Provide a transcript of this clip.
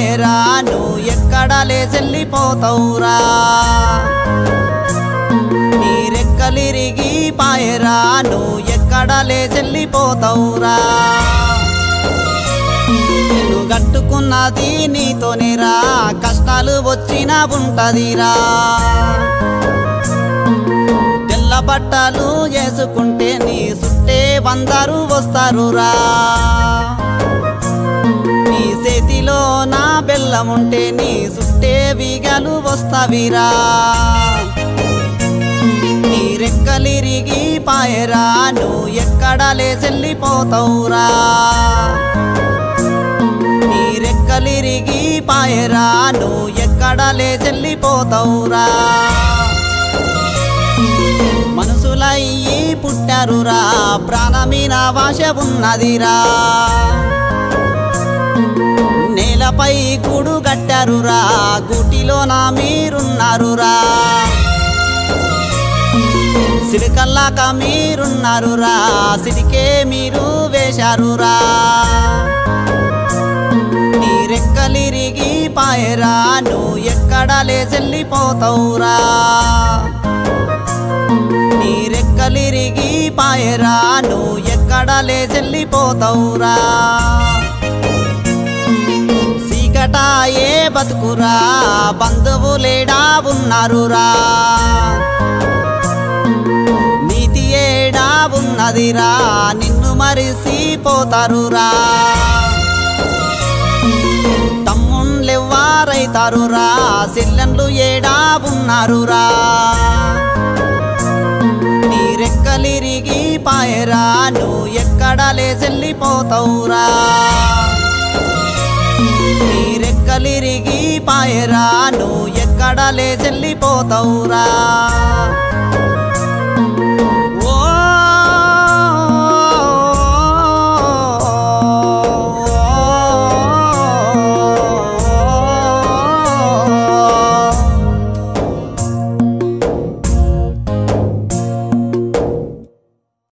పాయరా నువ్వు ఎక్కడ లేచెల్లిపోతావురా నీ రెక్కలిరిగి పాయరా నువ్వు ఎక్కడ లేచెల్లిపోతావురా నిన్ను గట్టుకున్నది నీతోనేరా కష్టాలు వచ్చినా ఉంటదిరా తెల్ల బట్టలు వేసుకుంటే నీ సుట్టే వందరు వస్తారురా నీ చేతిలో నా బెల్లముంటే నీ సుట్టే వీగలు వస్తావిరా నీ రెక్కలిరిగి పాయరా నువ్వు ఎక్కడ లేచెల్లిపోతావురా నీ రెక్కలిరిగి పాయరా నువ్వు ఎక్కడ లేచెల్లిపోతావురా మనుషులయ్యి పుట్టారురా ప్రాణమీన వాశ ఉన్నదిరా నేలపై గూడు గట్టారురా గూటిలోన మీరున్నారురా సిరికల్లాక మీరున్నారురా సిరికే మీరు వేశారురా నీ రెక్కలిరిగి పాయరా నువ్వు ఎక్కడ లేచెల్లిపోతావురా నీ రెక్కలిరిగి పాయరా నువ్వు ఎక్కడ లేచెల్లిపోతావురా చీకటాయే బతుకురా బంధువులేడా ఉన్నారురా నీతి ఏడా ఉన్నదిరా నిన్ను మరిసిపోతారురా తమ్ముళ్ళెవ్వారైతారురా చెల్లెళ్ళు ఏడా ఉన్నారురా నీ రెక్కలిరిగి పాయరా నువ్వు ఎక్కడ లేచెల్లిపోతావురా నీ రెక్కలిరిగి పాయరా నువ్వు ఎక్కడ లేచెల్లిపోతావురా